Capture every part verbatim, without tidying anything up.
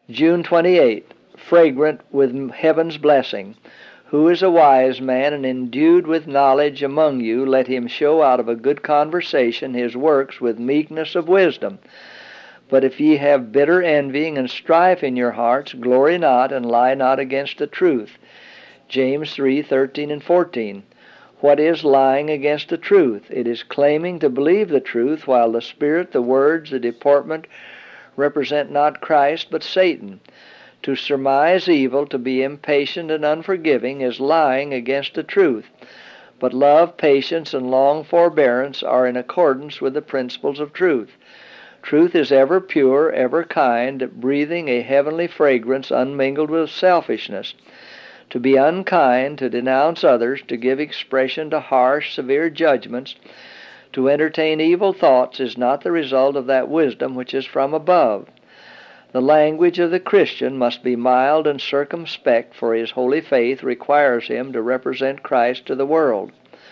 June twenty-eighth, fragrant with heaven's blessing. Who is a wise man and endued with knowledge among you? Let him show out of a good conversation his works with meekness of wisdom. But if ye have bitter envying and strife in your hearts, glory not, and lie not against the truth. James three thirteen and fourteen. What is lying against the truth? It is claiming to believe the truth, while the spirit, the words, the deportment represent not Christ but Satan. To surmise evil, to be impatient and unforgiving, is lying against the truth. But love, patience, and long forbearance are in accordance with the principles of truth. Truth is ever pure, ever kind, breathing a heavenly fragrance unmingled with selfishness. To be unkind, to denounce others, to give expression to harsh, severe judgments, to entertain evil thoughts is not the result of that wisdom which is from above. The language of the Christian must be mild and circumspect, for his holy faith requires him to represent Christ to the world.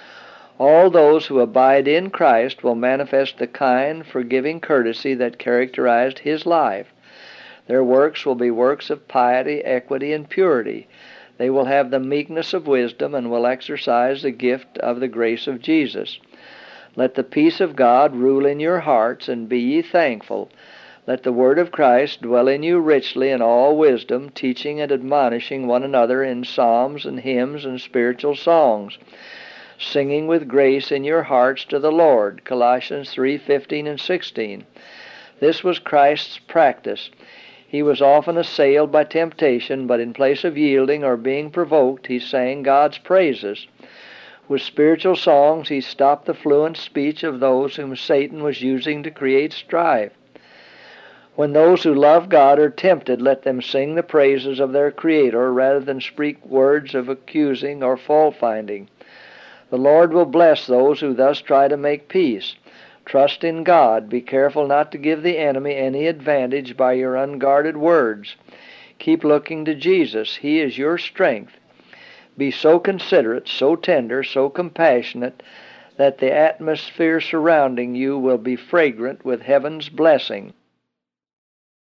All those who abide in Christ will manifest the kind, forgiving courtesy that characterized his life. Their works will be works of piety, equity, and purity. They will have the meekness of wisdom and will exercise the gift of the grace of Jesus. Let the peace of God rule in your hearts, and be ye thankful. Let the word of Christ dwell in you richly in all wisdom, teaching and admonishing one another in psalms and hymns and spiritual songs, singing with grace in your hearts to the Lord. Colossians three fifteen and sixteen. This was Christ's practice. He was often assailed by temptation, but in place of yielding or being provoked, he sang God's praises. With spiritual songs, he stopped the fluent speech of those whom Satan was using to create strife. When those who love God are tempted, let them sing the praises of their Creator rather than speak words of accusing or fault-finding. The Lord will bless those who thus try to make peace. Trust in God. Be careful not to give the enemy any advantage by your unguarded words. Keep looking to Jesus. He is your strength. Be so considerate, so tender, so compassionate, that the atmosphere surrounding you will be fragrant with heaven's blessing.